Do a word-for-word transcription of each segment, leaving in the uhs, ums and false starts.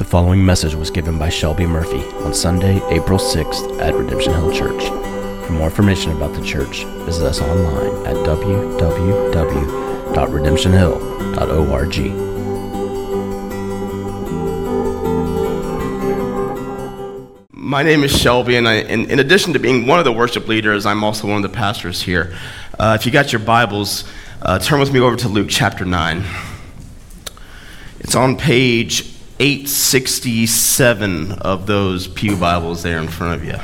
The following message was given by Shelby Murphy on Sunday, April sixth at Redemption Hill Church. For more information about the church, visit us online at w w w dot redemption hill dot org. My name is Shelby, and I, in, in addition to being one of the worship leaders, I'm also one of the pastors here. Uh, if you got your Bibles, uh, turn with me over to Luke chapter nine. It's on page eight sixty-seven of those pew Bibles there in front of you.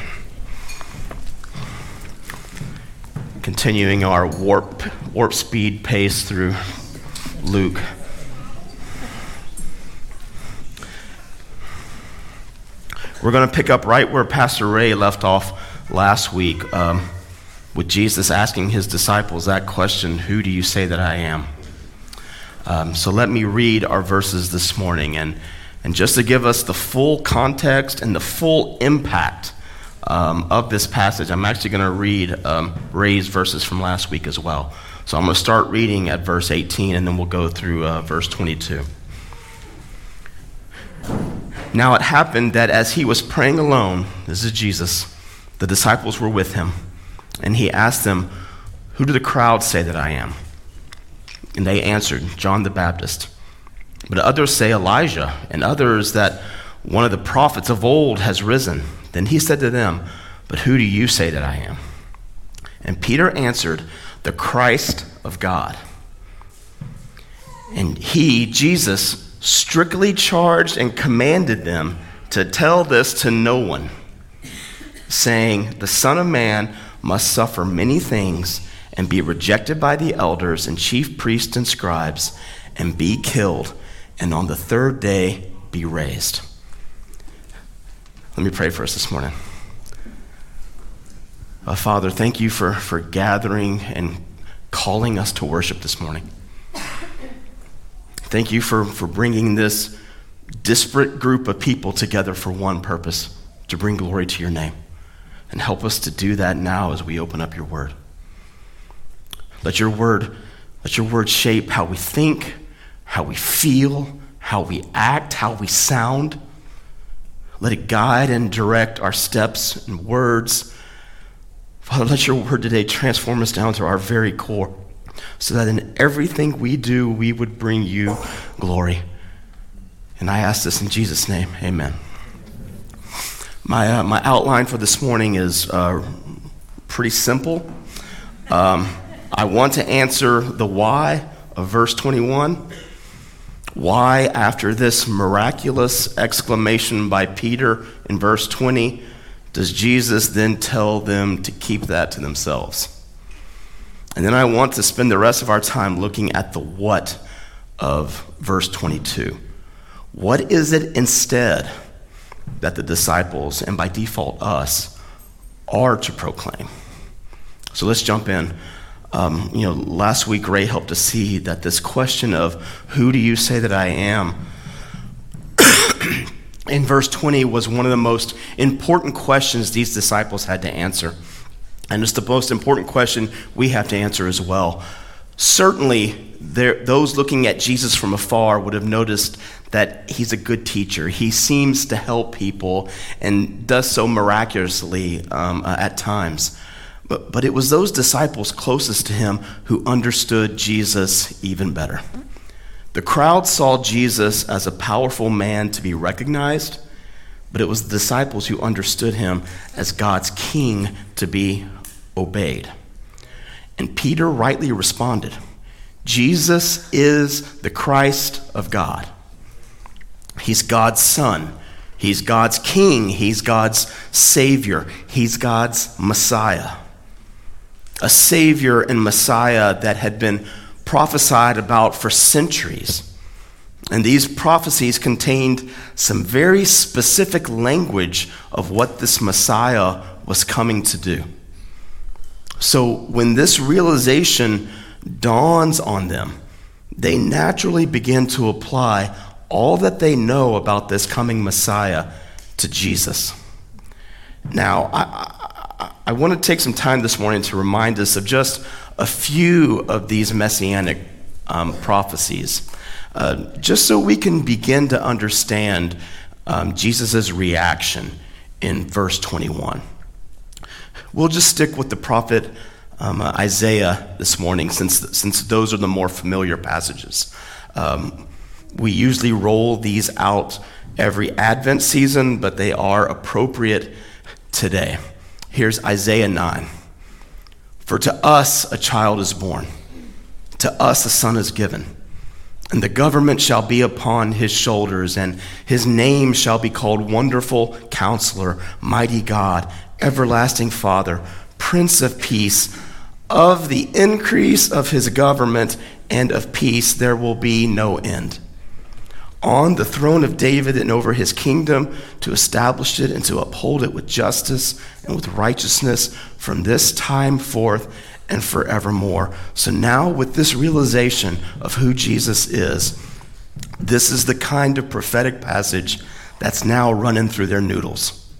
Continuing our warp warp speed pace through Luke. We're going to pick up right where Pastor Ray left off last week, um, with Jesus asking his disciples that question, "Who do you say that I am?" Um, so let me read our verses this morning, and And just to give us the full context and the full impact um, of this passage, I'm actually going to read um, Ray's verses from last week as well. So I'm going to start reading at verse eighteen, and then we'll go through uh, verse twenty-two. Now it happened that as he was praying alone, this is Jesus, the disciples were with him, and he asked them, "Who do the crowd say that I am?" And they answered, "John the Baptist. But others say Elijah, and others that one of the prophets of old has risen." Then he said to them, "But who do you say that I am?" And Peter answered, "The Christ of God." And he, Jesus, strictly charged and commanded them to tell this to no one, saying, "The Son of Man must suffer many things and be rejected by the elders and chief priests and scribes and be killed, and on the third day be raised." Let me pray for us this morning. Uh, Father, thank you for, for gathering and calling us to worship this morning. Thank you for, for bringing this disparate group of people together for one purpose, to bring glory to your name. And help us to do that now as we open up your word. Let your word, let your word shape how we think, how we feel, how we act, how we sound. Let it guide and direct our steps and words. Father, let your word today transform us down to our very core, so that in everything we do, we would bring you glory. And I ask this in Jesus' name, amen. My, uh, my outline for this morning is uh, pretty simple. Um, I want to answer the why of verse twenty-one. Why, after this miraculous exclamation by Peter in verse twenty, does Jesus then tell them to keep that to themselves? And then I want to spend the rest of our time looking at the what of verse twenty-two. What is it instead that the disciples, and by default us, are to proclaim? So let's jump in. Um, you know, last week Ray helped us see that this question of who do you say that I am in verse twenty was one of the most important questions these disciples had to answer. And it's the most important question we have to answer as well. Certainly, there, those looking at Jesus from afar would have noticed that he's a good teacher. He seems to help people and does so miraculously um, uh, at times. But, but it was those disciples closest to him who understood Jesus even better. The crowd saw Jesus as a powerful man to be recognized, but it was the disciples who understood him as God's king to be obeyed. And Peter rightly responded, Jesus is the Christ of God. He's God's son. He's God's king. He's God's savior. He's God's Messiah. A savior and Messiah that had been prophesied about for centuries. And these prophecies contained some very specific language of what this Messiah was coming to do. So when this realization dawns on them, they naturally begin to apply all that they know about this coming Messiah to Jesus. Now, I, I, I want to take some time this morning to remind us of just a few of these messianic um, prophecies, uh, just so we can begin to understand um, Jesus' reaction in verse twenty-one. We'll just stick with the prophet um, uh, Isaiah this morning, since since those are the more familiar passages. Um, we usually roll these out every Advent season, but they are appropriate today. Here's Isaiah nine. For to us a child is born, to us a son is given, and the government shall be upon his shoulders, and his name shall be called Wonderful Counselor, Mighty God, Everlasting Father, Prince of Peace. Of the increase of his government and of peace there will be no end. On the throne of David and over his kingdom, to establish it and to uphold it with justice and with righteousness from this time forth and forevermore. So now, with this realization of who Jesus is, this is the kind of prophetic passage that's now running through their noodles.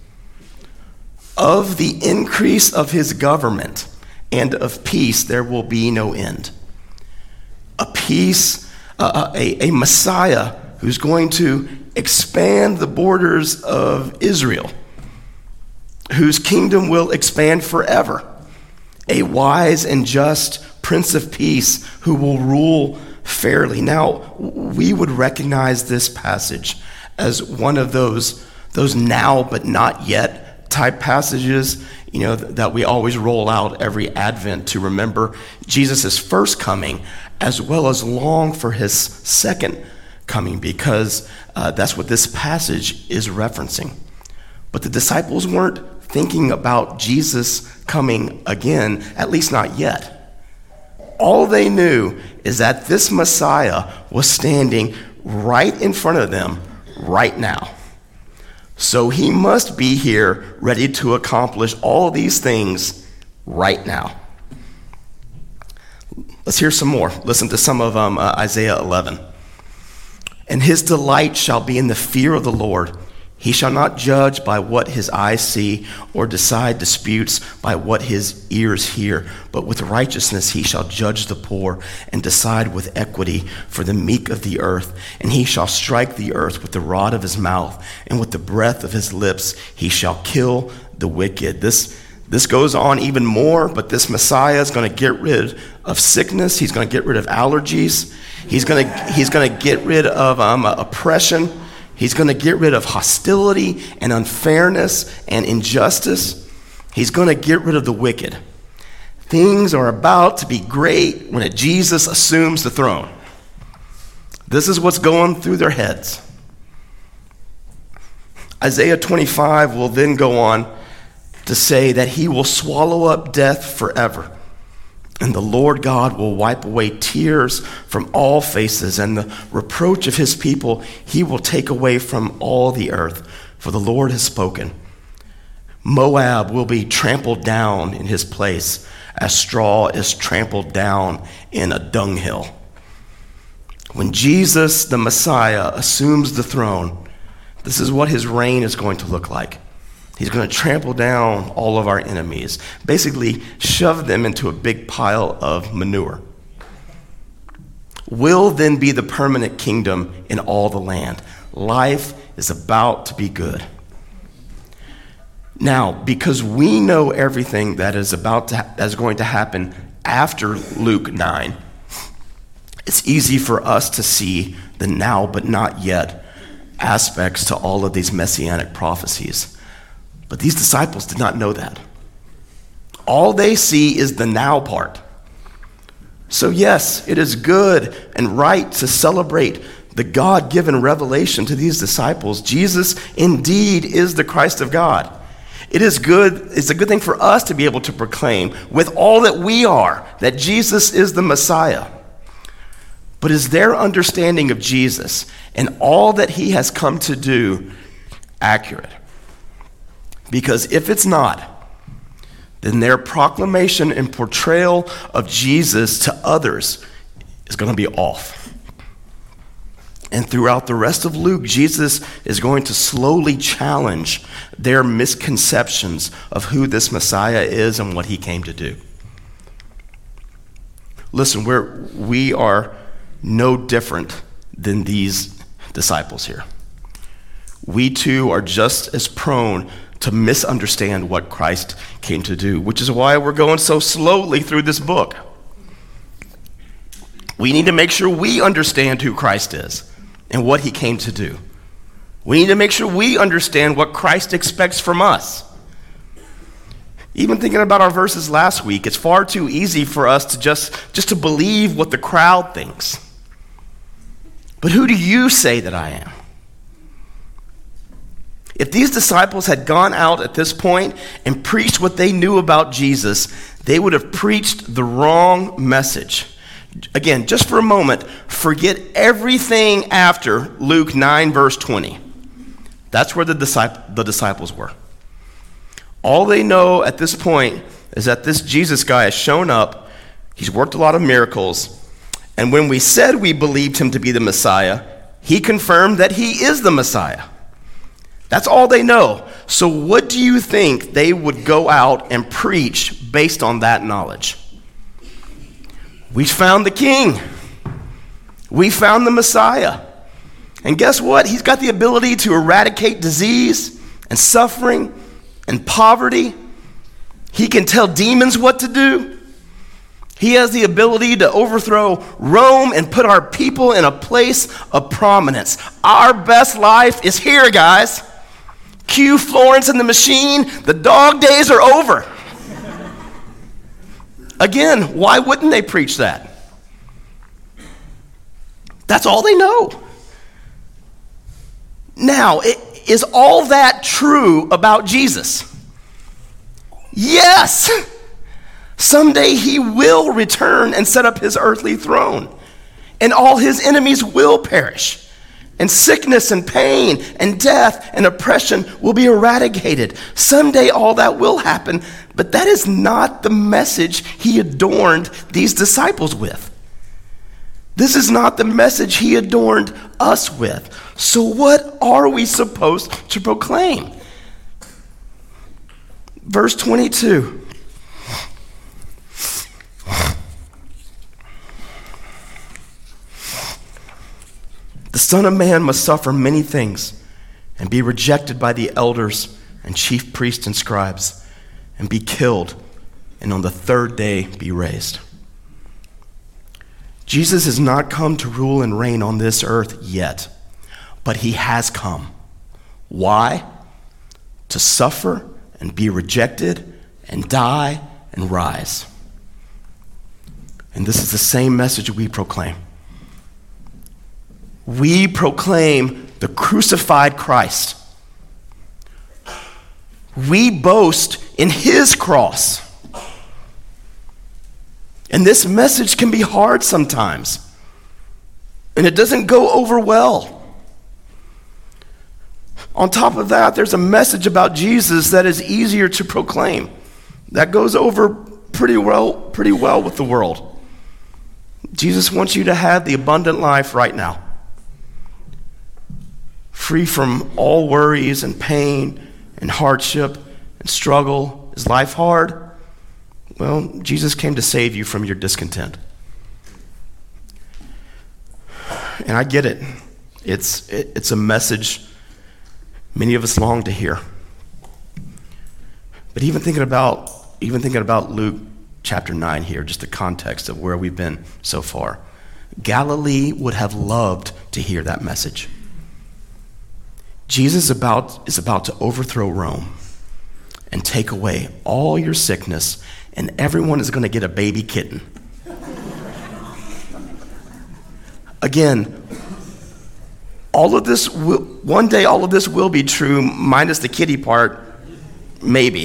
Of the increase of his government and of peace there will be no end. A peace, uh, a, a Messiah who's going to expand the borders of Israel, whose kingdom will expand forever. A wise and just Prince of Peace who will rule fairly. Now, we would recognize this passage as one of those, those now but not yet type passages, you know, that we always roll out every Advent to remember Jesus' first coming, as well as long for his second coming, because uh, that's what this passage is referencing. But the disciples weren't thinking about Jesus coming again, at least not yet. All they knew is that this Messiah was standing right in front of them right now. So he must be here, ready to accomplish all these things right now. Let's hear some more. Listen to some of um, uh, Isaiah eleven. And his delight shall be in the fear of the Lord. He shall not judge by what his eyes see, or decide disputes by what his ears hear. But with righteousness he shall judge the poor, and decide with equity for the meek of the earth. And he shall strike the earth with the rod of his mouth, and with the breath of his lips he shall kill the wicked. This This goes on even more, but this Messiah is going to get rid of sickness. He's going to get rid of allergies. He's going to, he's going to get rid of um, oppression. He's going to get rid of hostility and unfairness and injustice. He's going to get rid of the wicked. Things are about to be great when Jesus assumes the throne. This is what's going through their heads. Isaiah twenty-five will then go on to say that he will swallow up death forever. And the Lord God will wipe away tears from all faces, and the reproach of his people he will take away from all the earth. For the Lord has spoken. Moab will be trampled down in his place, as straw is trampled down in a dunghill. When Jesus, the Messiah, assumes the throne, this is what his reign is going to look like. He's going to trample down all of our enemies, basically shove them into a big pile of manure. Will then be the permanent kingdom in all the land. Life is about to be good. Now, because we know everything that is about to ha- that is going to happen after Luke nine, it's easy for us to see the now but not yet aspects to all of these messianic prophecies. But these disciples did not know that. All they see is the now part. So yes, it is good and right to celebrate the God-given revelation to these disciples. Jesus indeed is the Christ of God. It is good, it's a good thing for us to be able to proclaim with all that we are that Jesus is the Messiah. But is their understanding of Jesus and all that he has come to do accurate? Because if it's not, then their proclamation and portrayal of Jesus to others is going to be off. And throughout the rest of Luke, Jesus is going to slowly challenge their misconceptions of who this Messiah is and what he came to do. Listen, we're, we are no different than these disciples here. we too are just as prone to misunderstand what Christ came to do, which is why we're going so slowly through this book. We need to make sure we understand who Christ is and what he came to do. We need to make sure we understand what Christ expects from us. Even thinking about our verses last week, it's far too easy for us to just, just to believe what the crowd thinks. But who do you say that I am? If these disciples had gone out at this point and preached what they knew about Jesus, they would have preached the wrong message. Again, just for a moment, forget everything after Luke nine, verse twenty. That's where the, discip- the disciples were. All they know at this point is that this Jesus guy has shown up, he's worked a lot of miracles, and when we said we believed him to be the Messiah, he confirmed that he is the Messiah. That's all they know. So what do you think they would go out and preach based on that knowledge? We found the King. We found the Messiah. And guess what? He's got the ability to eradicate disease and suffering and poverty. He can tell demons what to do. He has the ability to overthrow Rome and put our people in a place of prominence. Our best life is here, guys. Cue Florence and the Machine. The dog days are over. Again, why wouldn't they preach that? That's all they know. Now, is all that true about Jesus? Yes. Someday he will return and set up his earthly throne, and all his enemies will perish, and sickness and pain and death and oppression will be eradicated. Someday all that will happen, but that is not the message he adorned these disciples with. This is not the message he adorned us with. So what are we supposed to proclaim? Verse twenty-two. The Son of Man must suffer many things and be rejected by the elders and chief priests and scribes and be killed, and on the third day be raised. Jesus has not come to rule and reign on this earth yet, but he has come. Why? To suffer and be rejected and die and rise. And this is the same message we proclaim. We proclaim the crucified Christ. We boast in his cross. And this message can be hard sometimes. And it doesn't go over well. On top of that, there's a message about Jesus that is easier to proclaim. That goes over pretty well, pretty well with the world. Jesus wants you to have the abundant life right now. Free from all worries and pain and hardship and struggle. Is life hard? Well, Jesus came to save you from your discontent. And I get it. It's, it, it's a message many of us long to hear. But even thinking about, even thinking about Luke chapter nine here, just the context of where we've been so far, Galilee would have loved to hear that message. Jesus about, is about to overthrow Rome and take away all your sickness, and everyone is going to get a baby kitten. Again, all of this will, one day all of this will be true, minus the kitty part, maybe.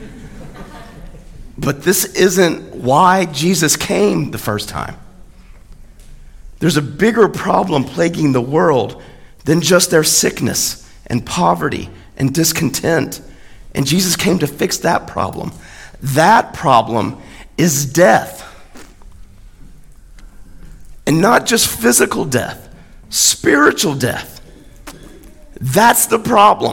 But this isn't why Jesus came the first time. There's a bigger problem plaguing the world than just their sickness and poverty and discontent. And Jesus came to fix that problem. That problem is death. And not just physical death, spiritual death. That's the problem.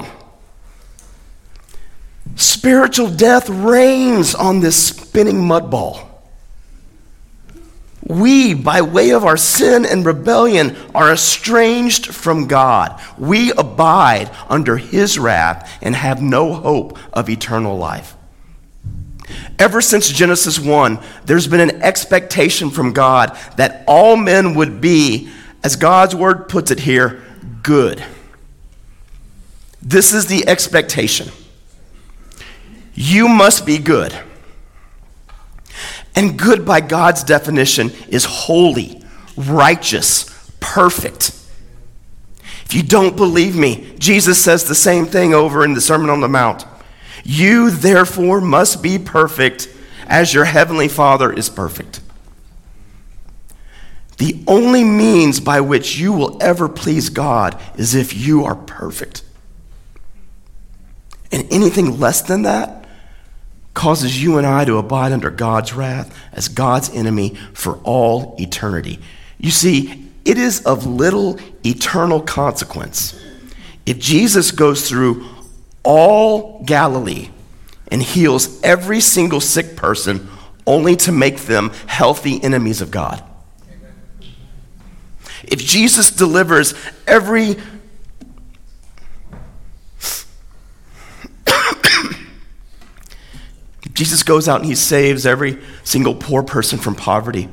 Spiritual death reigns on this spinning mud ball. We, by way of our sin and rebellion, are estranged from God. We abide under his wrath and have no hope of eternal life. Ever since Genesis one, there's been an expectation from God that all men would be, as God's word puts it here, good. This is the expectation. You must be good. And good, by God's definition, is holy, righteous, perfect. If you don't believe me, Jesus says the same thing over in the Sermon on the Mount. You, therefore, must be perfect as your heavenly Father is perfect. The only means by which you will ever please God is if you are perfect. And anything less than that causes you and I to abide under God's wrath as God's enemy for all eternity. You see, it is of little eternal consequence if Jesus goes through all Galilee and heals every single sick person only to make them healthy enemies of God. If Jesus delivers every Jesus goes out and he saves every single poor person from poverty,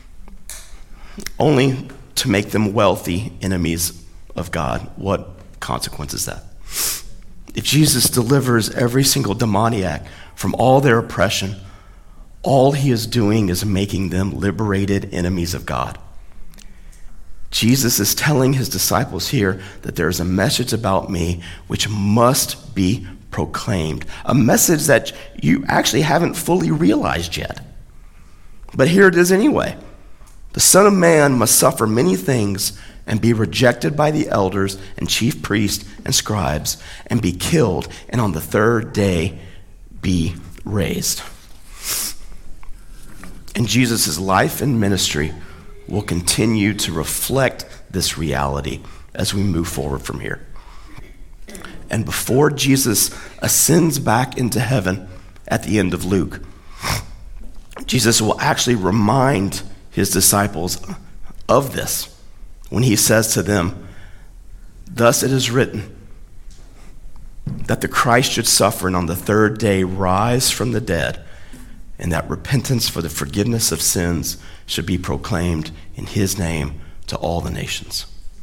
only to make them wealthy enemies of God. What consequence is that? If Jesus delivers every single demoniac from all their oppression, all he is doing is making them liberated enemies of God. Jesus is telling his disciples here that there is a message about me which must be proclaimed, a message that you actually haven't fully realized yet. But here it is anyway. The Son of Man must suffer many things and be rejected by the elders and chief priests and scribes and be killed, and on the third day be raised. And Jesus' life and ministry will continue to reflect this reality as we move forward from here. And before Jesus ascends back into heaven at the end of Luke, Jesus will actually remind his disciples of this when he says to them, "Thus it is written, that the Christ should suffer and on the third day rise from the dead, and that repentance for the forgiveness of sins should be proclaimed in his name to all the nations."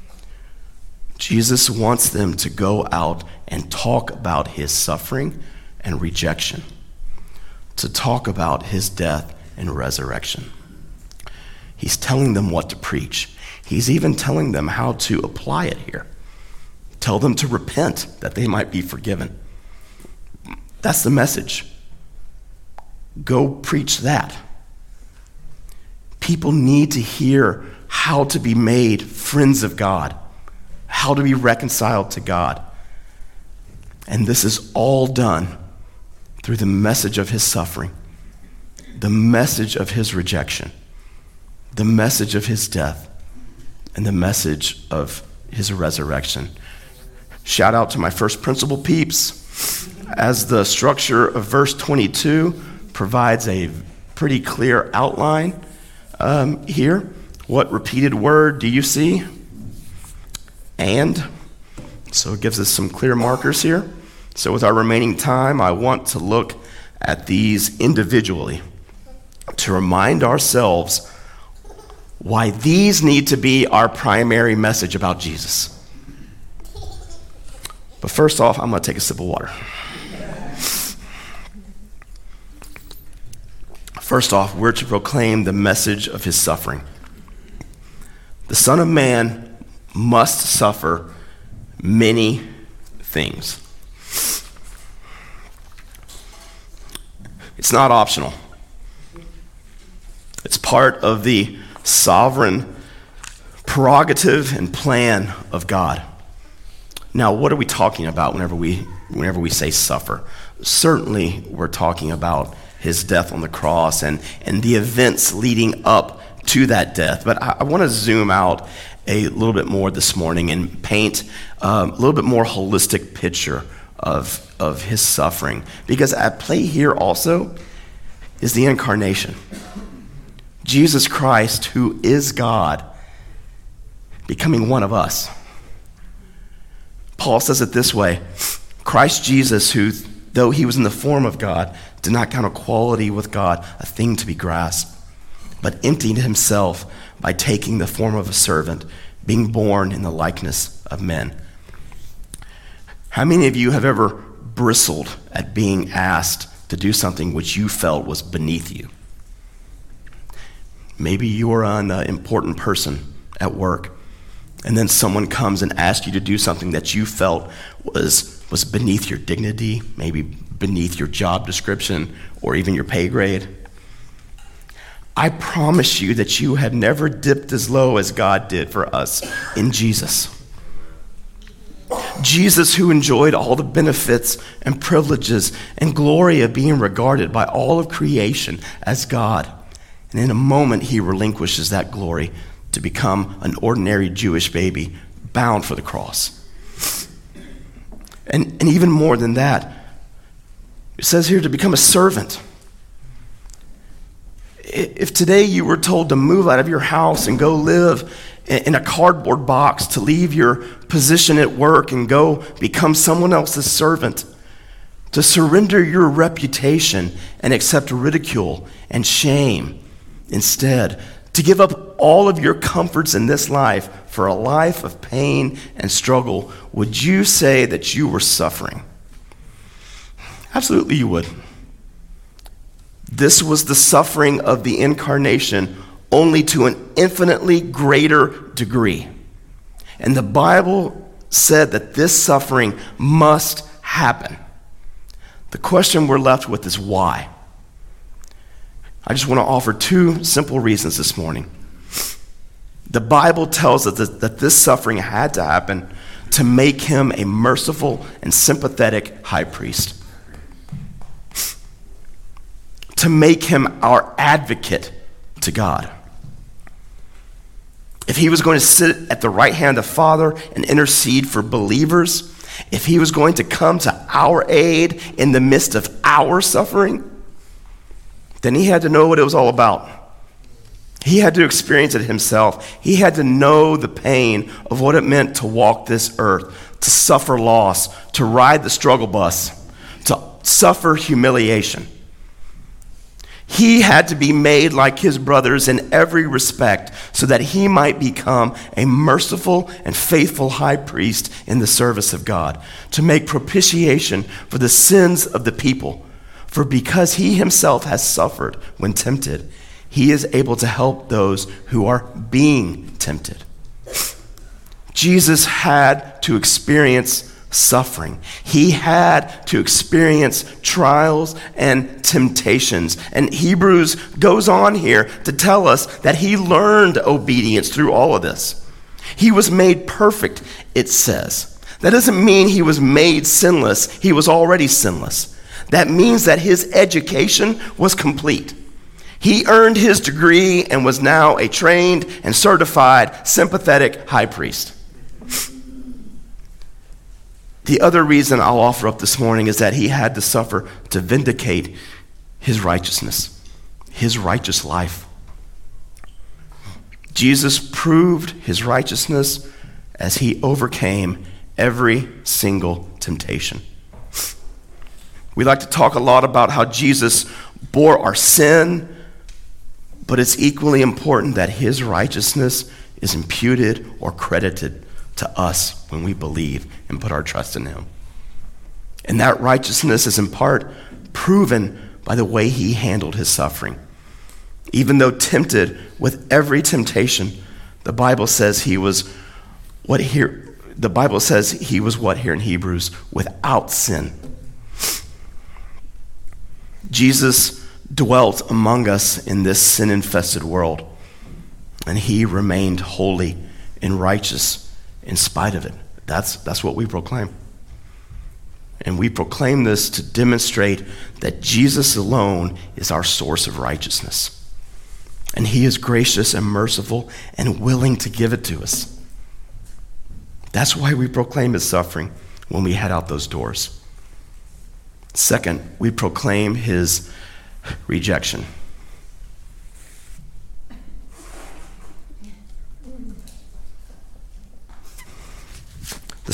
Jesus wants them to go out and talk about his suffering and rejection, to talk about his death and resurrection. He's telling them what to preach. He's even telling them how to apply it here. Tell them to repent that they might be forgiven. That's the message. Go preach that. People need to hear how to be made friends of God, how to be reconciled to God. And this is all done through the message of his suffering, the message of his rejection, the message of his death, and the message of his resurrection. Shout out to my first principle peeps, as the structure of verse twenty-two provides a pretty clear outline um, here. What repeated word do you see? And. So it gives us some clear markers here. So with our remaining time, I want to look at these individually to remind ourselves why these need to be our primary message about Jesus. But first off, I'm going to take a sip of water. First off, we're to proclaim the message of his suffering. The Son of Man must suffer many things. It's not optional. It's part of the sovereign prerogative and plan of God. Now, what are we talking about whenever we whenever we say suffer? Certainly, we're talking about his death on the cross and, and the events leading up to that death. But I, I want to zoom out a little bit more this morning and paint um, a little bit more holistic picture of, of his suffering. Because at play here also is the incarnation. Jesus Christ, who is God, becoming one of us. Paul says it this way: Christ Jesus, who, though he was in the form of God, did not count equality with God a thing to be grasped, but emptied himself by taking the form of a servant, being born in the likeness of men. How many of you have ever bristled at being asked to do something which you felt was beneath you? Maybe you're an uh, important person at work, and then someone comes and asks you to do something that you felt was, was beneath your dignity, maybe beneath your job description, or even your pay grade. I promise you that you have never dipped as low as God did for us in Jesus. Jesus, who enjoyed all the benefits and privileges and glory of being regarded by all of creation as God. And in a moment, he relinquishes that glory to become an ordinary Jewish baby bound for the cross. And, and even more than that, it says here to become a servant. If today you were told to move out of your house and go live in a cardboard box, to leave your position at work and go become someone else's servant, to surrender your reputation and accept ridicule and shame instead, to give up all of your comforts in this life for a life of pain and struggle, would you say that you were suffering? Absolutely you would. This was the suffering of the incarnation, only to an infinitely greater degree. And the Bible said that this suffering must happen. The question we're left with is why? I just want to offer two simple reasons this morning. The Bible tells us that this suffering had to happen to make him a merciful and sympathetic high priest, to make him our advocate to God. If he was going to sit at the right hand of the Father and intercede for believers, if he was going to come to our aid in the midst of our suffering, then he had to know what it was all about. He had to experience it himself. He had to know the pain of what it meant to walk this earth, to suffer loss, to ride the struggle bus, to suffer humiliation. He had to be made like his brothers in every respect so that he might become a merciful and faithful high priest in the service of God, to make propitiation for the sins of the people. For because he himself has suffered when tempted, he is able to help those who are being tempted. Jesus had to experience suffering. He had to experience trials and temptations. And Hebrews goes on here to tell us that he learned obedience through all of this. He was made perfect, it says. That doesn't mean he was made sinless. He was already sinless. That means that his education was complete. He earned his degree and was now a trained and certified sympathetic high priest. The other reason I'll offer up this morning is that he had to suffer to vindicate his righteousness, his righteous life. Jesus proved his righteousness as he overcame every single temptation. We like to talk a lot about how Jesus bore our sin, but it's equally important that his righteousness is imputed or credited to us when we believe and put our trust in him. And that righteousness is in part proven by the way he handled his suffering. Even though tempted with every temptation, the Bible says he was what here the Bible says he was what here in Hebrews, without sin. Jesus dwelt among us in this sin-infested world, and he remained holy and righteous in spite of it. That's, that's what we proclaim. And we proclaim this to demonstrate that Jesus alone is our source of righteousness. And he is gracious and merciful and willing to give it to us. That's why we proclaim his suffering when we head out those doors. Second, we proclaim his rejection.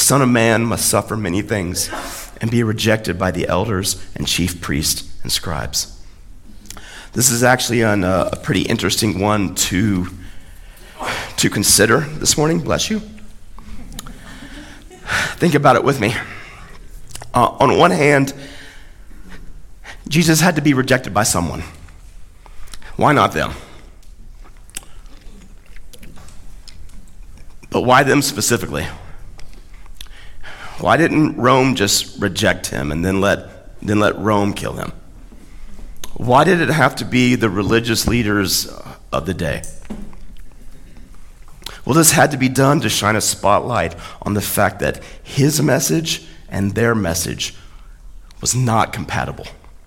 Son of Man must suffer many things and be rejected by the elders and chief priests and scribes. This is actually an, uh, a pretty interesting one to, to consider this morning. Bless you. Think about it with me. Uh, on one hand, Jesus had to be rejected by someone. Why not them? But why them specifically? Why didn't Rome just reject him and then let, then let Rome kill him? Why did it have to be the religious leaders of the day? Well, this had to be done to shine a spotlight on the fact that his message and their message was not compatible.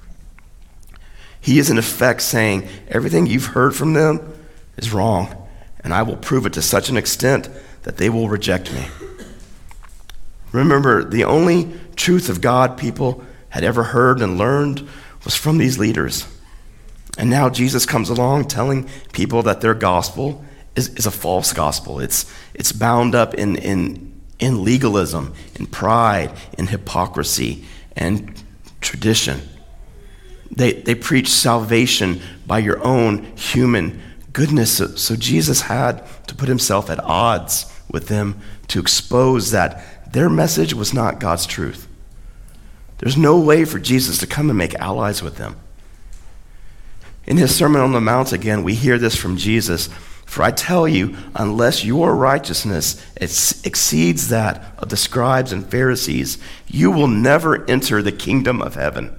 He is in effect saying, everything you've heard from them is wrong, and I will prove it to such an extent that they will reject me. Remember, the only truth of God people had ever heard and learned was from these leaders. And now Jesus comes along telling people that their gospel is, is a false gospel. It's, it's bound up in, in, in legalism, in pride, in hypocrisy, and tradition. They, they preach salvation by your own human goodness. So, so Jesus had to put himself at odds with them to expose that their message was not God's truth. There's no way for Jesus to come and make allies with them. In his Sermon on the Mount, again, we hear this from Jesus. For I tell you, unless your righteousness ex- exceeds that of the scribes and Pharisees, you will never enter the kingdom of heaven.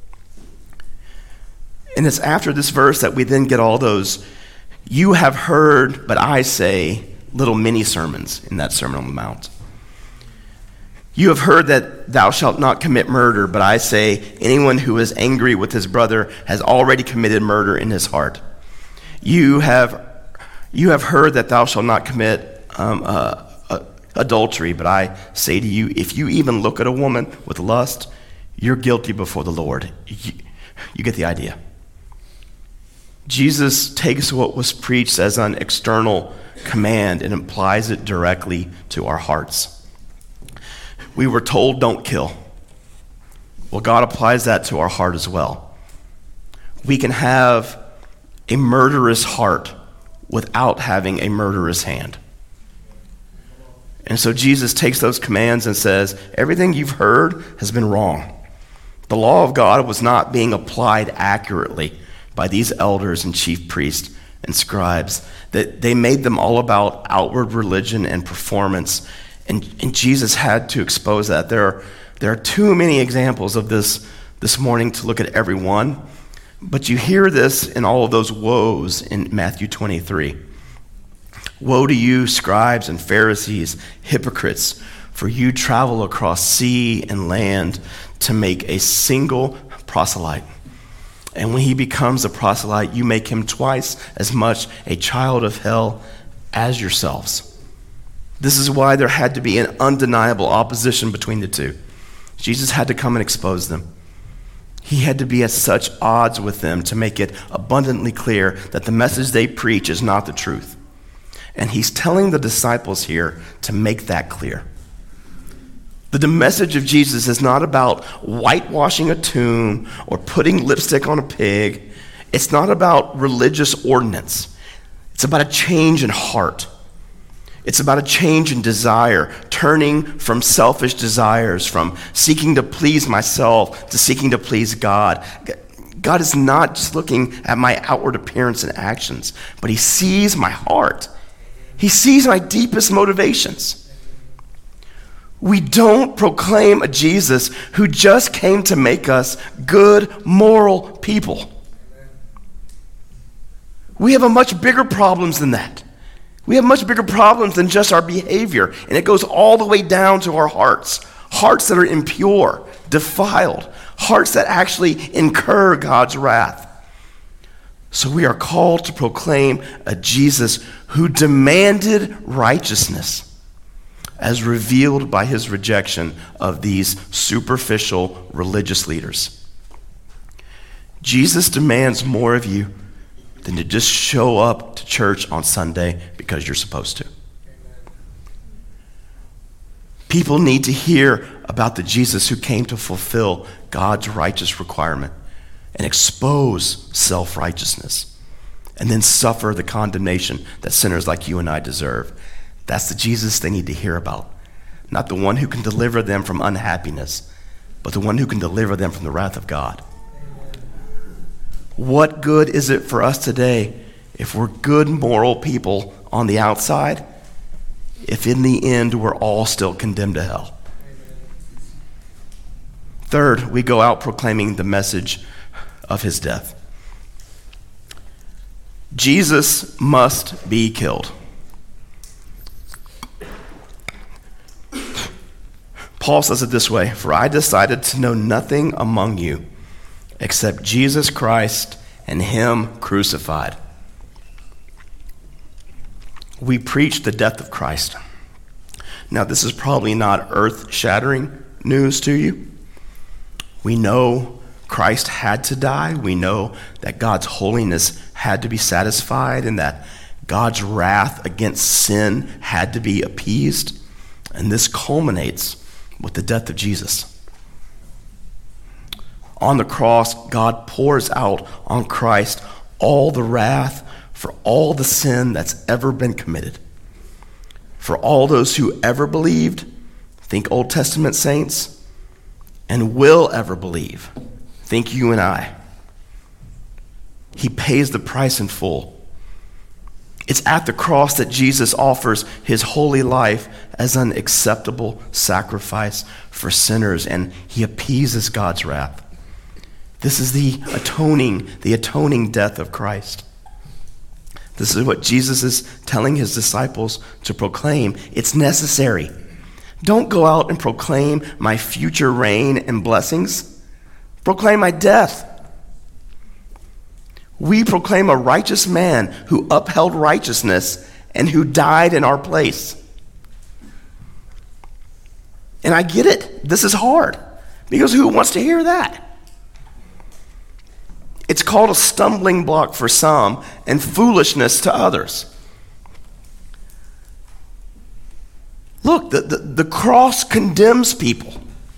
And it's after this verse that we then get all those, you have heard, but I say, little mini sermons in that Sermon on the Mount. You have heard that thou shalt not commit murder, but I say, anyone who is angry with his brother has already committed murder in his heart. You have, you have heard that thou shalt not commit um, uh, uh, adultery, but I say to you, if you even look at a woman with lust, you're guilty before the Lord. You, you get the idea. Jesus takes what was preached as an external command and applies it directly to our hearts. We were told don't kill. Well, God applies that to our heart as well. We can have a murderous heart without having a murderous hand. And so Jesus takes those commands and says, everything you've heard has been wrong. The law of God was not being applied accurately by these elders and chief priests and scribes. That they made them all about outward religion and performance. And, and Jesus had to expose that. There are, there are too many examples of this this morning to look at every one. But you hear this in all of those woes in Matthew twenty-three. Woe to you, scribes and Pharisees, hypocrites, for you travel across sea and land to make a single proselyte. And when he becomes a proselyte, you make him twice as much a child of hell as yourselves. This is why there had to be an undeniable opposition between the two. Jesus had to come and expose them. He had to be at such odds with them to make it abundantly clear that the message they preach is not the truth. And he's telling the disciples here to make that clear. The message of Jesus is not about whitewashing a tomb or putting lipstick on a pig. It's not about religious ordinance. It's about a change in heart. It's about a change in desire, turning from selfish desires, from seeking to please myself to seeking to please God. God is not just looking at my outward appearance and actions, but he sees my heart. He sees my deepest motivations. We don't proclaim a Jesus who just came to make us good, moral people. We have a much bigger problems than that. We have much bigger problems than just our behavior, and it goes all the way down to our hearts. Hearts that are impure, defiled, hearts that actually incur God's wrath. So we are called to proclaim a Jesus who demanded righteousness as revealed by his rejection of these superficial religious leaders. Jesus demands more of you than to just show up to church on Sunday because you're supposed to. People need to hear about the Jesus who came to fulfill God's righteous requirement and expose self-righteousness, and then suffer the condemnation that sinners like you and I deserve. That's the Jesus they need to hear about. Not the one who can deliver them from unhappiness, but the one who can deliver them from the wrath of God. What good is it for us today if we're good, moral people on the outside, if in the end we're all still condemned to hell? Third, we go out proclaiming the message of his death. Jesus must be killed. Paul says it this way, "For I decided to know nothing among you except Jesus Christ and him crucified." We preach the death of Christ. Now, this is probably not earth-shattering news to you. We know Christ had to die. We know that God's holiness had to be satisfied and that God's wrath against sin had to be appeased. And this culminates with the death of Jesus. On the cross, God pours out on Christ all the wrath for all the sin that's ever been committed. For all those who ever believed, think Old Testament saints, and will ever believe, think you and I. He pays the price in full. It's at the cross that Jesus offers his holy life as an acceptable sacrifice for sinners, and he appeases God's wrath. This is the atoning, the atoning death of Christ. This is what Jesus is telling his disciples to proclaim. It's necessary. Don't go out and proclaim my future reign and blessings. Proclaim my death. We proclaim a righteous man who upheld righteousness and who died in our place. And I get it. This is hard, because who wants to hear that? It's called a stumbling block for some and foolishness to others. Look, the, the, the cross condemns people.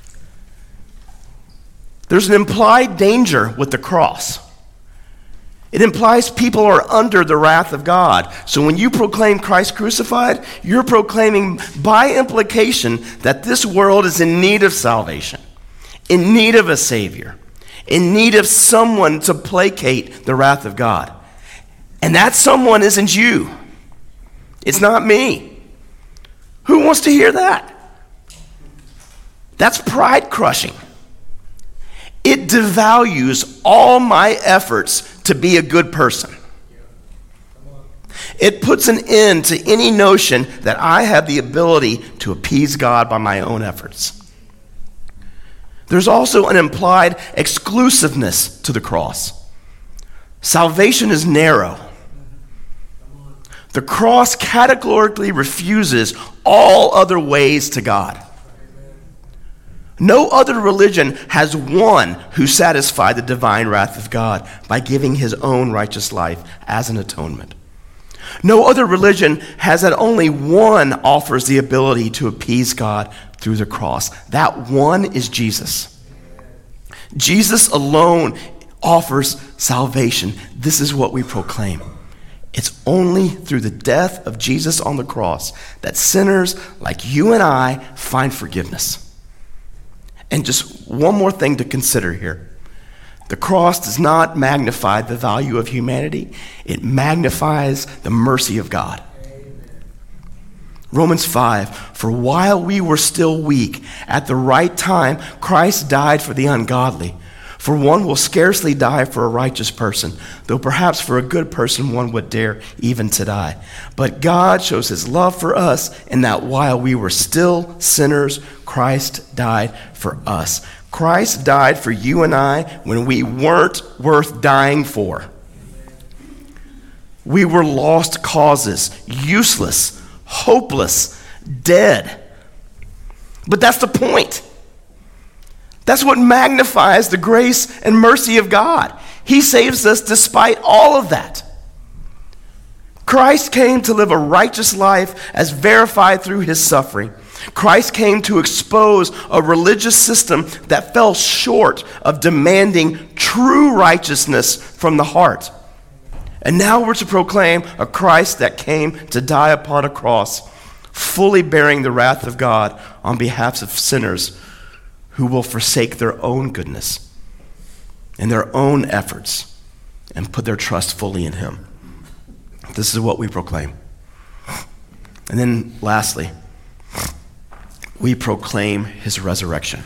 There's an implied danger with the cross. It implies people are under the wrath of God. So when you proclaim Christ crucified, you're proclaiming by implication that this world is in need of salvation, in need of a Savior, in need of someone to placate the wrath of God. And that someone isn't you. It's not me. Who wants to hear that? That's pride crushing. It devalues all my efforts to be a good person. It puts an end to any notion that I have the ability to appease God by my own efforts. There's also an implied exclusiveness to the cross. Salvation is narrow. The cross categorically refuses all other ways to God. No other religion has one who satisfied the divine wrath of God by giving his own righteous life as an atonement. No other religion has that only one offers the ability to appease God through the cross. That one is Jesus. Jesus alone offers salvation. This is what we proclaim. It's only through the death of Jesus on the cross that sinners like you and I find forgiveness. And just one more thing to consider here. The cross does not magnify the value of humanity. It magnifies the mercy of God. Amen. Romans five, for while we were still weak, at the right time, Christ died for the ungodly. For one will scarcely die for a righteous person, though perhaps for a good person one would dare even to die. But God shows his love for us in that while we were still sinners, Christ died for us. Christ died for you and I when we weren't worth dying for. We were lost causes, useless, hopeless, dead. But that's the point. That's what magnifies the grace and mercy of God. He saves us despite all of that. Christ came to live a righteous life as verified through his suffering. Christ came to expose a religious system that fell short of demanding true righteousness from the heart. And now we're to proclaim a Christ that came to die upon a cross, fully bearing the wrath of God on behalf of sinners who will forsake their own goodness and their own efforts and put their trust fully in him. This is what we proclaim. And then lastly, we proclaim his resurrection.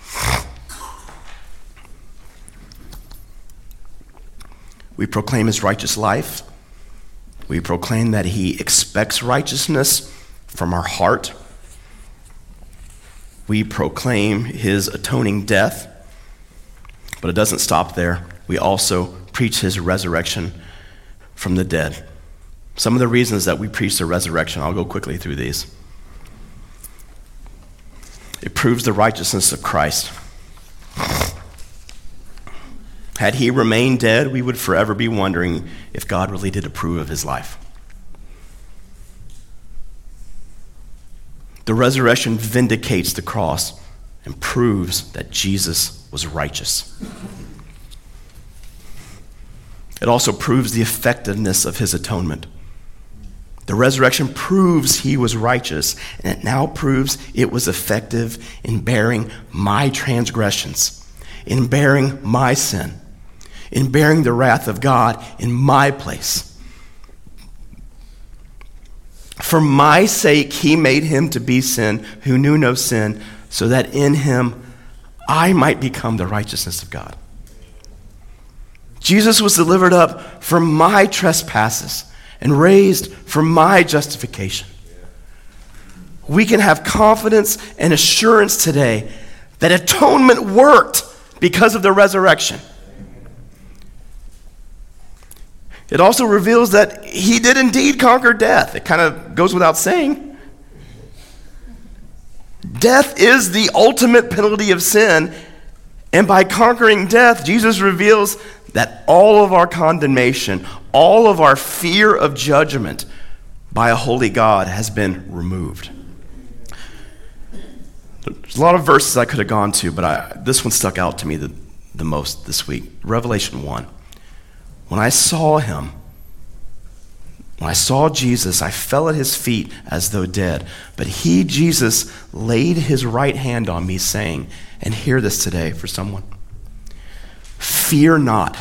We proclaim his righteous life. We proclaim that he expects righteousness from our heart. We proclaim his atoning death. But it doesn't stop there. We also preach his resurrection from the dead. Some of the reasons that we preach the resurrection, I'll go quickly through these. It proves the righteousness of Christ. Had he remained dead, we would forever be wondering if God really did approve of his life. The resurrection vindicates the cross and proves that Jesus was righteous. It also proves the effectiveness of his atonement. The resurrection proves he was righteous, and it now proves it was effective in bearing my transgressions, in bearing my sin, in bearing the wrath of God in my place. For my sake, he made him to be sin who knew no sin, so that in him I might become the righteousness of God. Jesus was delivered up for my trespasses and raised for my justification. We can have confidence and assurance today that atonement worked because of the resurrection. It also reveals that he did indeed conquer death. It kind of goes without saying. Death is the ultimate penalty of sin, and by conquering death, Jesus reveals that all of our condemnation, all of our fear of judgment by a holy God has been removed. There's a lot of verses I could have gone to, but I, this one stuck out to me the, the most this week. Revelation one. When I saw him, when I saw Jesus, I fell at his feet as though dead. But he, Jesus, laid his right hand on me, saying, and hear this today for someone, fear not.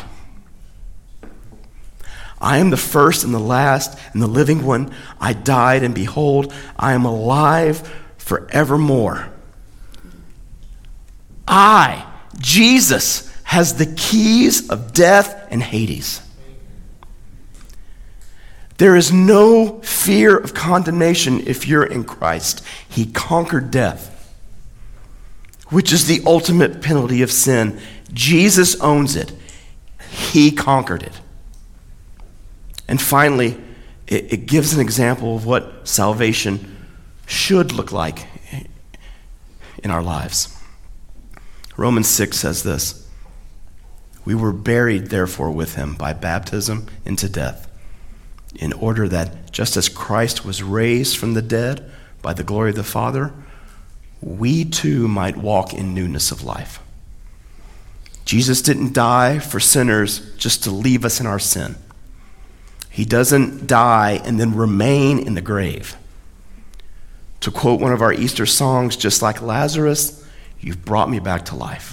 I am the first and the last and the living one. I died, and behold, I am alive forevermore. I, Jesus, has the keys of death and Hades. There is no fear of condemnation if you're in Christ. He conquered death, which is the ultimate penalty of sin. Jesus owns it. He conquered it. And finally, it, it gives an example of what salvation should look like in our lives. Romans six says this, we were buried, therefore, with him by baptism into death, in order that just as Christ was raised from the dead by the glory of the Father, we too might walk in newness of life. Jesus didn't die for sinners just to leave us in our sin. He doesn't die and then remain in the grave. To quote one of our Easter songs, just like Lazarus, you've brought me back to life.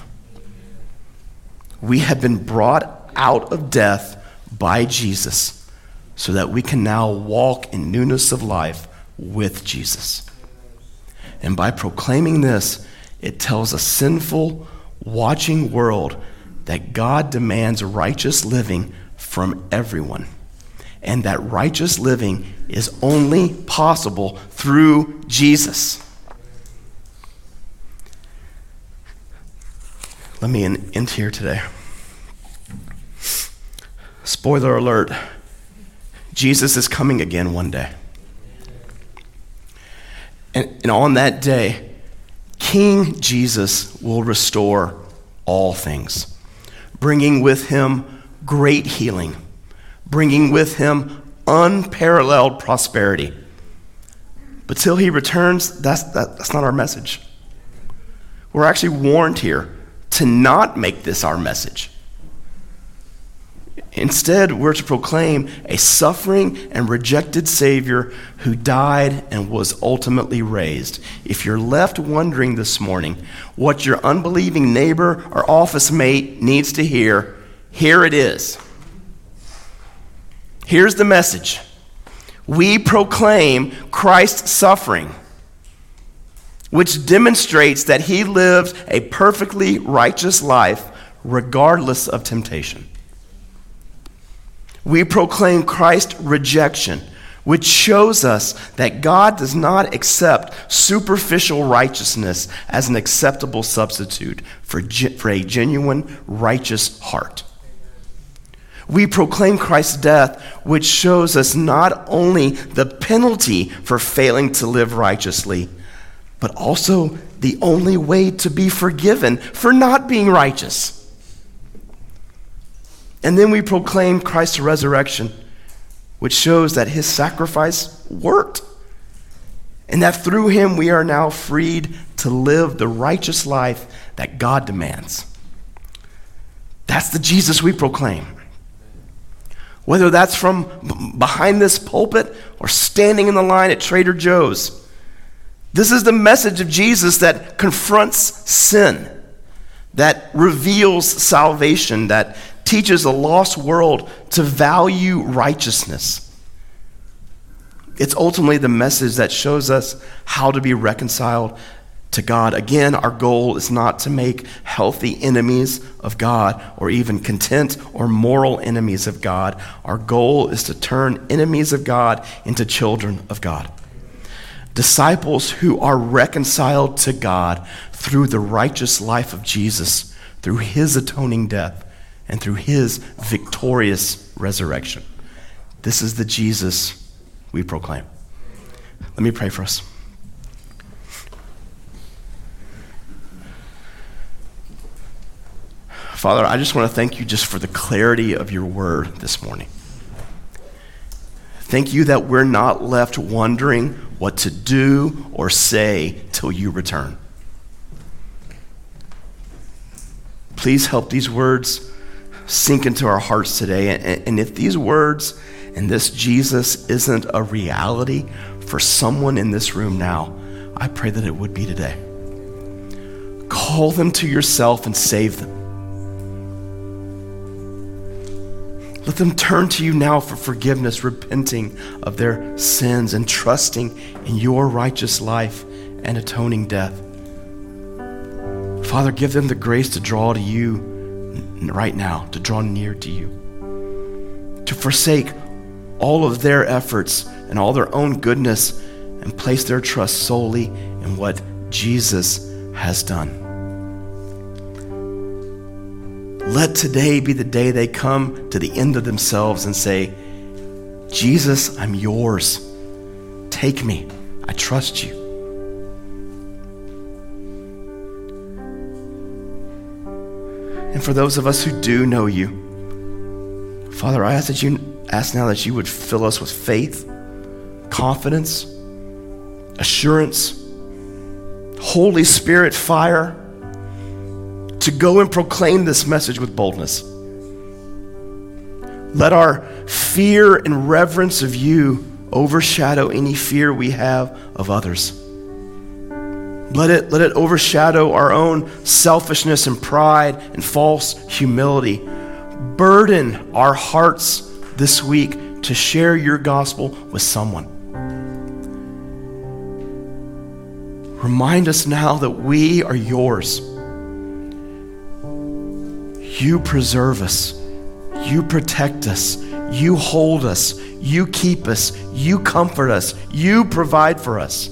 We have been brought out of death by Jesus so that we can now walk in newness of life with Jesus. And by proclaiming this, it tells a sinful, watching world that God demands righteous living from everyone, and that righteous living is only possible through Jesus. Let me end here today. Spoiler alert, Jesus is coming again one day. And, and on that day, King Jesus will restore all things, bringing with him great healing, bringing with him unparalleled prosperity, But till he returns, that's, that, that's not our message. We're actually warned here to not make this our message. Instead, we're to proclaim a suffering and rejected Savior who died and was ultimately raised. If you're left wondering this morning what your unbelieving neighbor or office mate needs to hear, here it is. Here's the message. We proclaim Christ's suffering, which demonstrates that he lived a perfectly righteous life regardless of temptation. We proclaim Christ's rejection, which shows us that God does not accept superficial righteousness as an acceptable substitute for, for a genuine righteous heart. We proclaim Christ's death, which shows us not only the penalty for failing to live righteously, but also the only way to be forgiven for not being righteous. And then we proclaim Christ's resurrection, which shows that his sacrifice worked, and that through him we are now freed to live the righteous life that God demands. That's the Jesus we proclaim. Whether that's from b- behind this pulpit or standing in the line at Trader Joe's, this is the message of Jesus that confronts sin, that reveals salvation, that teaches a lost world to value righteousness. It's ultimately the message that shows us how to be reconciled to God. Again, our goal is not to make healthy enemies of God or even content or moral enemies of God. Our goal is to turn enemies of God into children of God. Disciples who are reconciled to God through the righteous life of Jesus, through his atoning death, and through his victorious resurrection. This is the Jesus we proclaim. Let me pray for us. Father, I just want to thank you just for the clarity of your word this morning. Thank you that we're not left wondering what to do or say till you return. Please help these words sink into our hearts today. And, and if these words and this Jesus isn't a reality for someone in this room now, I pray that it would be today. Call them to yourself and save them. Let them turn to you now for forgiveness, repenting of their sins and trusting in your righteous life and atoning death. Father, give them the grace to draw to you right now, to draw near to you, to forsake all of their efforts and all their own goodness and place their trust solely in what Jesus has done. Let today be the day they come to the end of themselves and say, Jesus, I'm yours. Take me. I trust you. And for those of us who do know you, Father, I ask that you ask now that you would fill us with faith, confidence, assurance, Holy Spirit fire, to go and proclaim this message with boldness. Let our fear and reverence of you overshadow any fear we have of others. Let it, let it overshadow our own selfishness and pride and false humility. Burden our hearts this week to share your gospel with someone. Remind us now that we are yours. You preserve us. You protect us. You hold us. You keep us. You comfort us. You provide for us.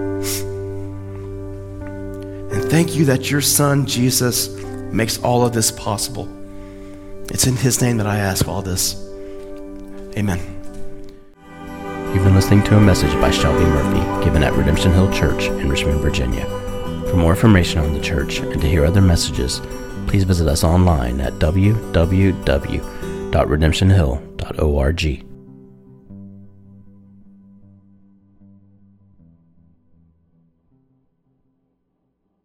And thank you that your Son, Jesus, makes all of this possible. It's in his name that I ask all this. Amen. You've been listening to a message by Shelby Murphy, given at Redemption Hill Church in Richmond, Virginia. For more information on the church and to hear other messages, please visit us online at w w w dot redemption hill dot org.